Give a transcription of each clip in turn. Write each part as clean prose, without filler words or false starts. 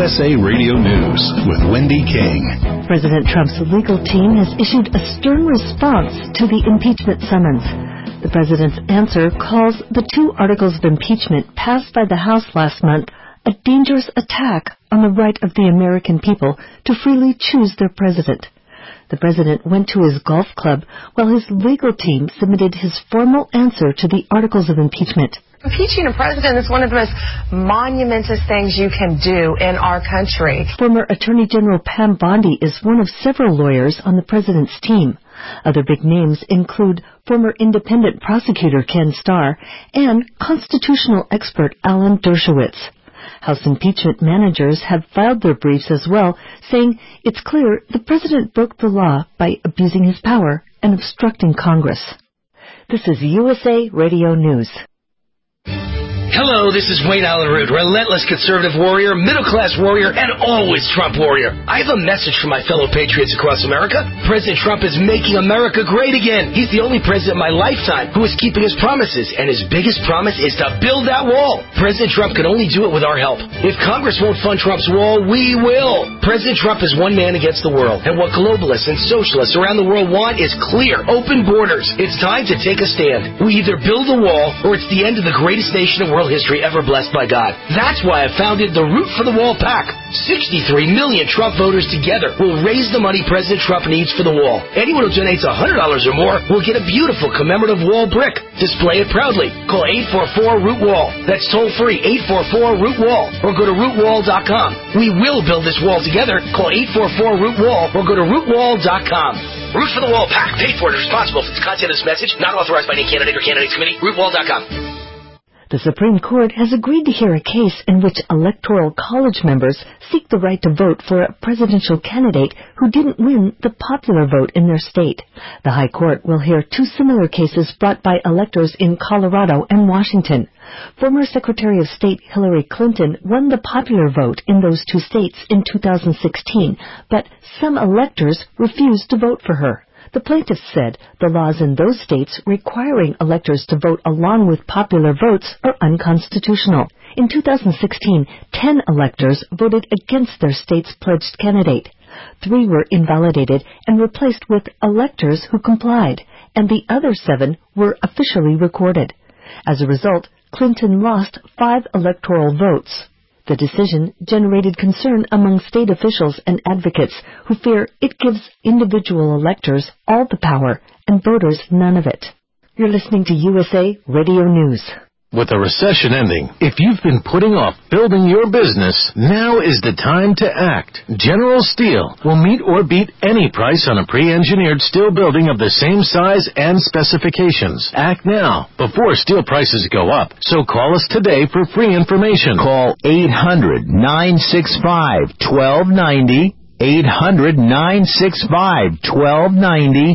USA Radio News with Wendy King. President Trump's legal team has issued a stern response to the impeachment summons. The president's answer calls the 2 articles of impeachment passed by the House last month a dangerous attack on the right of the American people to freely choose their president. The president went to his golf club while his legal team submitted his formal answer to the articles of impeachment. Impeaching a president is one of the most monumentous things you can do in our country. Former Attorney General Pam Bondi is one of several lawyers on the president's team. Other big names include former independent prosecutor Ken Starr and constitutional expert Alan Dershowitz. House impeachment managers have filed their briefs as well, saying it's clear the president broke the law by abusing his power and obstructing Congress. This is USA Radio News. Hello, this is Wayne Allen Root, relentless conservative warrior, middle-class warrior, and always Trump warrior. I have a message for my fellow patriots across America. President Trump is making America great again. He's the only president in my lifetime who is keeping his promises, and his biggest promise is to build that wall. President Trump can only do it with our help. If Congress won't fund Trump's wall, we will. President Trump is one man against the world, and what globalists and socialists around the world want is clear, open borders. It's time to take a stand. We either build a wall, or it's the end of the greatest nation in world history ever blessed by God. That's why I founded the Root for the Wall PAC. 63 million Trump voters together will raise the money President Trump needs for the wall. Anyone who donates $100 or more will get a beautiful commemorative wall brick. Display it proudly. Call 844-ROOT-WALL. That's toll-free, 844-ROOT-WALL. Or go to rootwall.com. We will build this wall together. Call 844-ROOT-WALL or go to rootwall.com. Root for the Wall PAC. Paid for and responsible for the content of this message. Not authorized by any candidate or candidates committee. Rootwall.com. The Supreme Court has agreed to hear a case in which Electoral College members seek the right to vote for a presidential candidate who didn't win the popular vote in their state. The High Court will hear 2 similar cases brought by electors in Colorado and Washington. Former Secretary of State Hillary Clinton won the popular vote in those 2 states in 2016, but some electors refused to vote for her. The plaintiffs said the laws in those states requiring electors to vote along with popular votes are unconstitutional. In 2016, 10 electors voted against their state's pledged candidate. 3 were invalidated and replaced with electors who complied, and the other 7 were officially recorded. As a result, Clinton lost 5 electoral votes. The decision generated concern among state officials and advocates who fear it gives individual electors all the power and voters none of it. You're listening to USA Radio News. With the recession ending, if you've been putting off building your business, now is the time to act. General Steel will meet or beat any price on a pre-engineered steel building of the same size and specifications. Act now, before steel prices go up. So call us today for free information. Call 800-965-1290. 800-965-1290,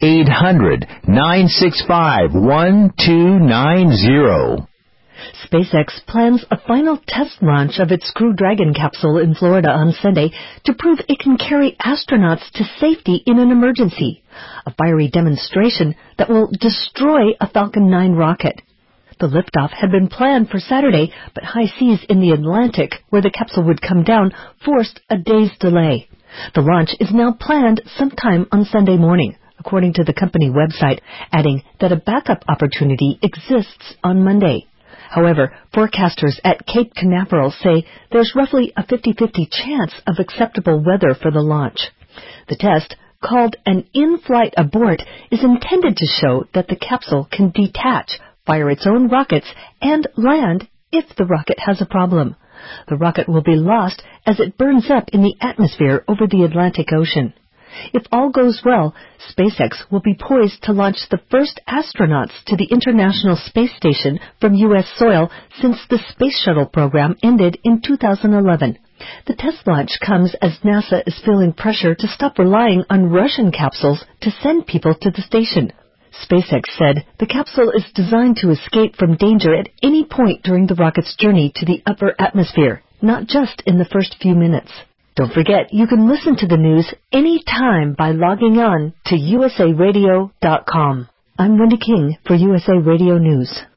800-965-1290. SpaceX plans a final test launch of its Crew Dragon capsule in Florida on Sunday to prove it can carry astronauts to safety in an emergency, a fiery demonstration that will destroy a Falcon 9 rocket. The liftoff had been planned for Saturday, but high seas in the Atlantic, where the capsule would come down, forced a day's delay. The launch is now planned sometime on Sunday morning, according to the company website, adding that a backup opportunity exists on Monday. However, forecasters at Cape Canaveral say there's roughly a 50-50 chance of acceptable weather for the launch. The test, called an in-flight abort, is intended to show that the capsule can detach, fire its own rockets, and land if the rocket has a problem. The rocket will be lost as it burns up in the atmosphere over the Atlantic Ocean. If all goes well, SpaceX will be poised to launch the first astronauts to the International Space Station from U.S. soil since the Space Shuttle program ended in 2011. The test launch comes as NASA is feeling pressure to stop relying on Russian capsules to send people to the station. SpaceX said the capsule is designed to escape from danger at any point during the rocket's journey to the upper atmosphere, not just in the first few minutes. Don't forget, you can listen to the news anytime by logging on to usaradio.com. I'm Wendy King for USA Radio News.